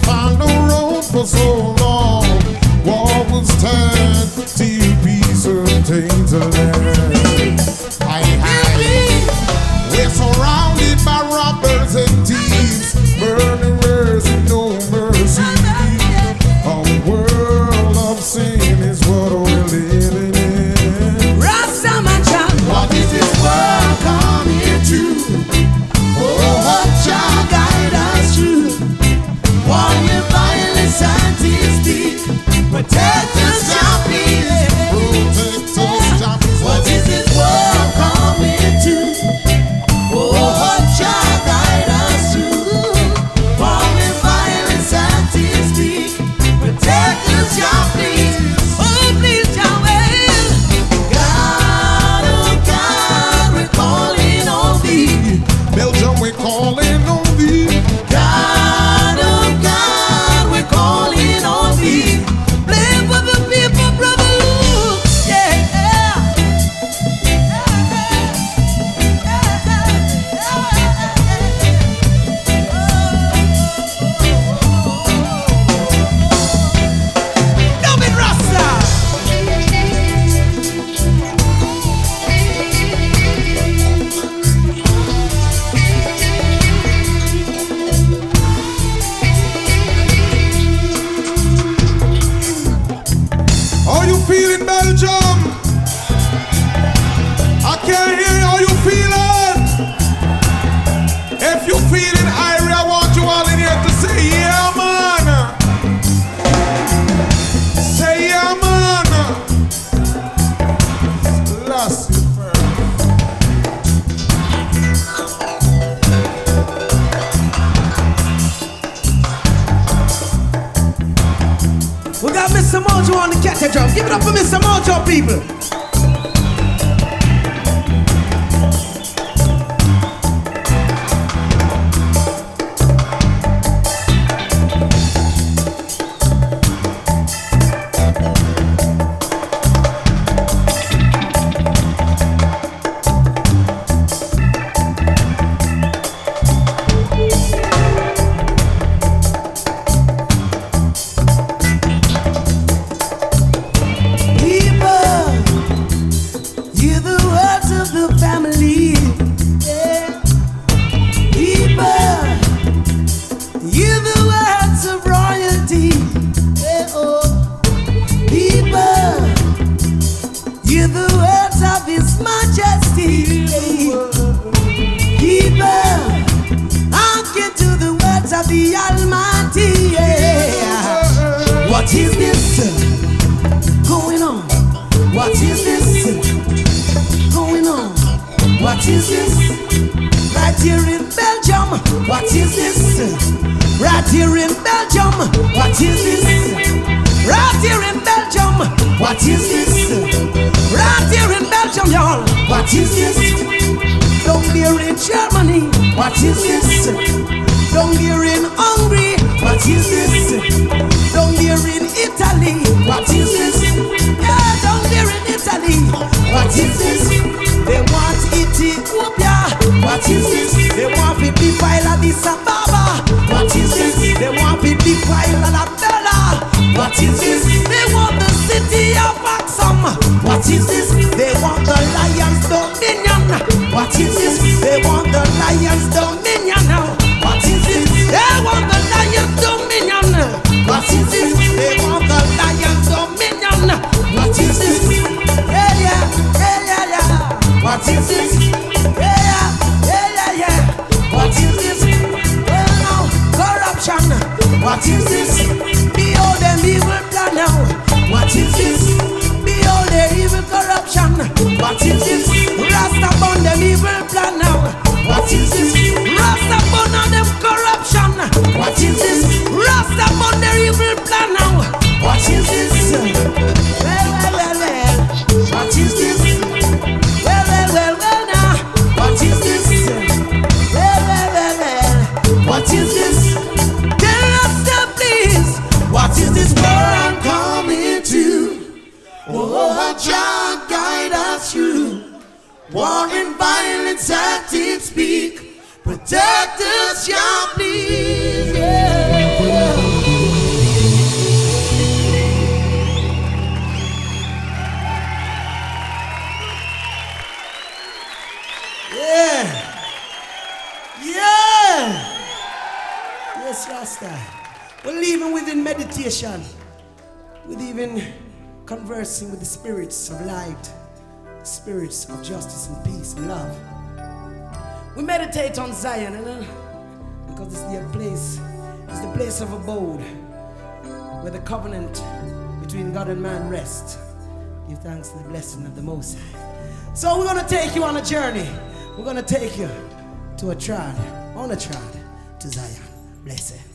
on the road for so long. War was time till peace obtained the land. We're surrounded by robbers and thieves, murderers and no mercy. A world of sin is what we're living in. What is this world coming to? Oh, Jah guide us through. War with violence and deceit. Protect us, Jah please. Protect us, Jah please. What is this world coming to? Oh, Jah guide us through. War with violence and deceit. Protect us, Jah please. Oh, please, Yahweh. God, oh God, we're calling on thee. Belgium, we're calling on thee. God, oh God, we're calling on thee. Play for the people, brother Luke. David Rasta. How you feeling, Belgium? I can't hear how you feeling. If you feeling irie, I want you all in here to say yeah, man. Say yeah, man. Lucifer. We got Mr. Mojo on the catcher drum. Give it up for Mr. Mojo, people. What is this going on? What is this going on? What is this? Right here in Belgium. What is this? Right here in Belgium. What is this? Right here in Belgium. What is this? Right here in Belgium, y'all. What is this? Down there in Germany. What is this? Down there in Hungary. What is this? Down there in Italy. What is this? Yeah, down there in Italy. What is this? They want Ethiopia. What is this? They want to defile Addis Ababa. What is this? They want to defile Alabama. What is this? They want the city of Axum. What is this? They want the Lions Dominion. What is this? They want the Lions Dominion. What is this? They want the Lions Dominion. What is this? They want the Lions Dominion. What is this? Yeah, yeah, yeah, yeah, yeah. What is this? Yeah, yeah, yeah, yeah. What is this? Well, now, corruption. What is this? Behold them evil plan now. What is this? Behold their evil corruption. What is this? Rasta upon them evil plan now. What is this? Rasta upon all them corruption. What is this? Rasta upon their evil plan now. What is this? Well, well, well, well. What is this? Well, well, well, well now. What is this? Well, well, well, well. What is this? Tell us now, please. What is this world coming to? Oh, Jah guide us through. War and violence at its peak. Protect us, Jah, please. Yeah. Rasta. We're leaving within meditation, with even conversing with the spirits of light, spirits of justice and peace and love. We meditate on Zion, because it's the place of abode, where the covenant between God and man rests. Give thanks to the blessing of the Most High. So we're going to take you on a journey. We're going to take you to on a trod to Zion. Blessed.